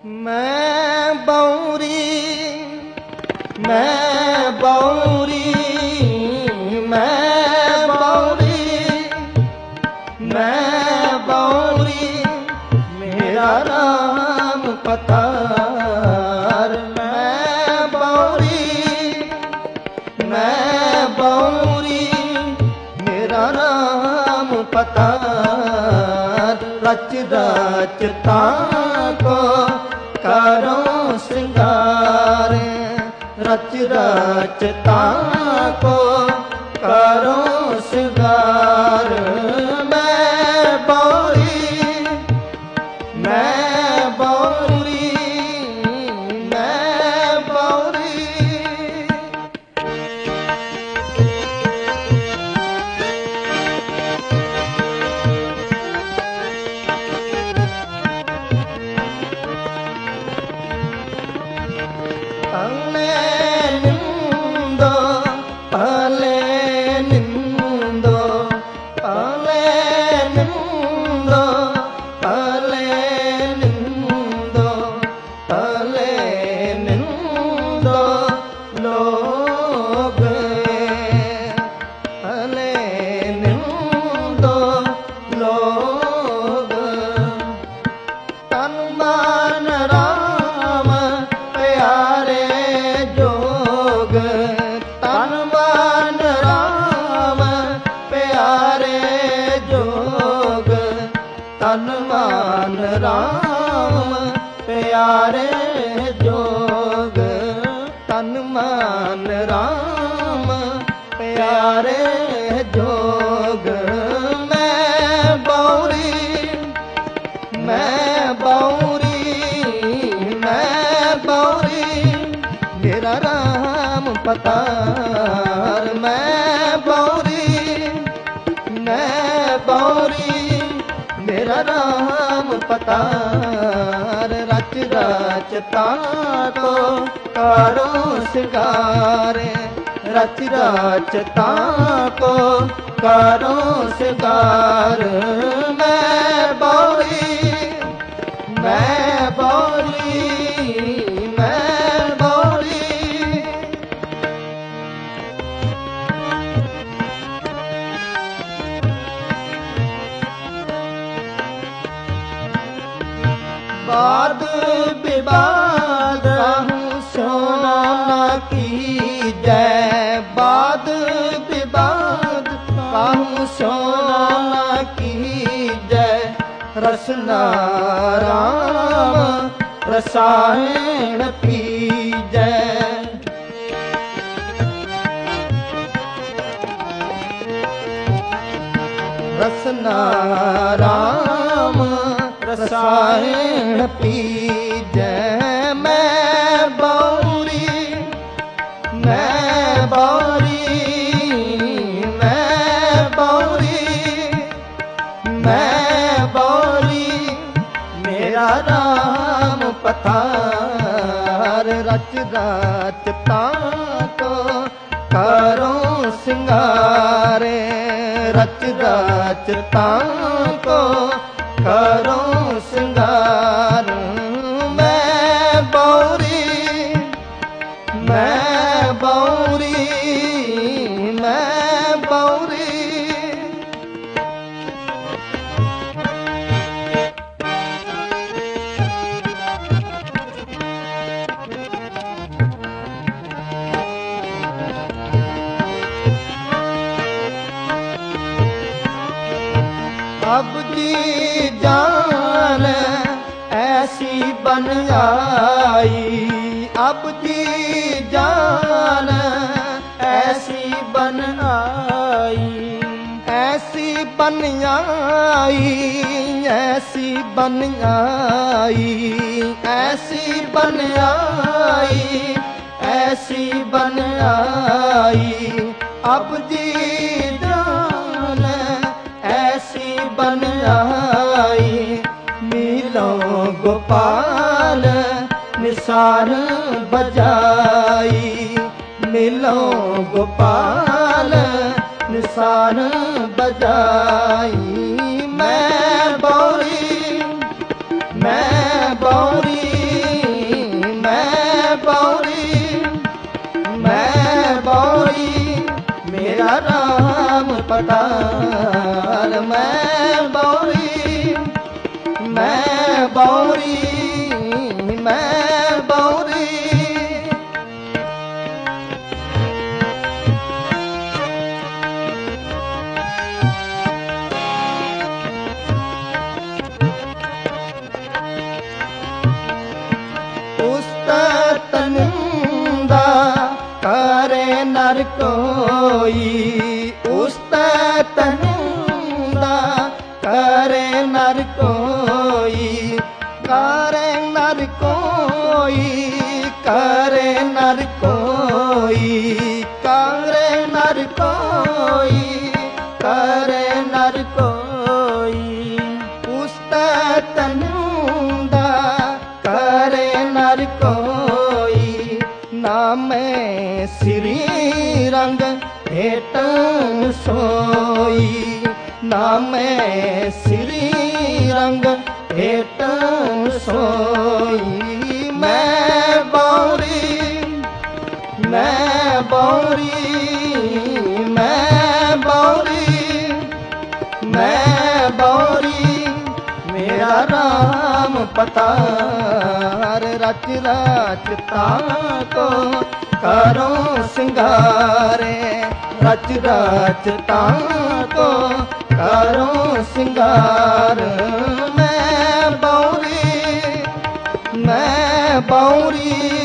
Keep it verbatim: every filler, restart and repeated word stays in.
मैं बौरी मैं बौरी मैं बौरी मैं बौरी मेरा राम पतार। मैं बौरी मैं बौरी मेरा राम पतार। रच रचता को करो श्रृंगार। रच रचता को करो श्रृंगार। मैं बौरी मैं बौरी मैं बौरी तन मान राम प्यारे जोग। तन मान राम प्यारे जोग। मैं बौरी मैं बौरी मैं बौरी मेरा राम पतार। मैं बौरी मैं बौरी मेरा राम पतार। रच रचता को करो श्रृंगार। रच रचता को करो श्रृंगार। मैं बौरी मैं बौरी मैं बौरी वाद विवाद कहूँ सोना न कीजै। वाद विवाद कहूँ सोना न कीजै। रसना राम रसायन पीजै। रसना राम रसायन पीजै। मैं बौरी मैं बौरी मैं बौरी मैं बौरी मेरा राम पतार। रच रचता को करो श्रृंगार। रच रचता को करो श्रृंगार। मैं बौरी मैं बौरी मैं बौरी अब जी जान ऐसी बन आई। अब जी जान ऐसी बन आई। ऐसी बन आई ऐसी बन आई ऐसी बन आई ऐसी बन आई। अब जी जान ऐसी बन आई। मिलो गोपाल निशान बजाई। मिलो गोपाल निशान बजाई। मैं बौरी मैं बौरी पताल। मैं बौरी मैं बौरी मैं बौरी। तनुंदा करे नर कोई, उस्ता तनुंदा करे नर कोई, करे नर कोई, करे नर कोई, करे नर कोई, करे नर कोई। उस्ता तनुंदा करे नर कोई, नामे श्री रंग भेटन सोई, नामे श्री रंग भेटन सोई। मैं बौरी मैं बौरी मैं बौरी मैं बौरी। मेरा राम पतार रच रच ताको करो सिंगारे, रच रच ताको करो सिंगार। मैं बौरी मैं बौरी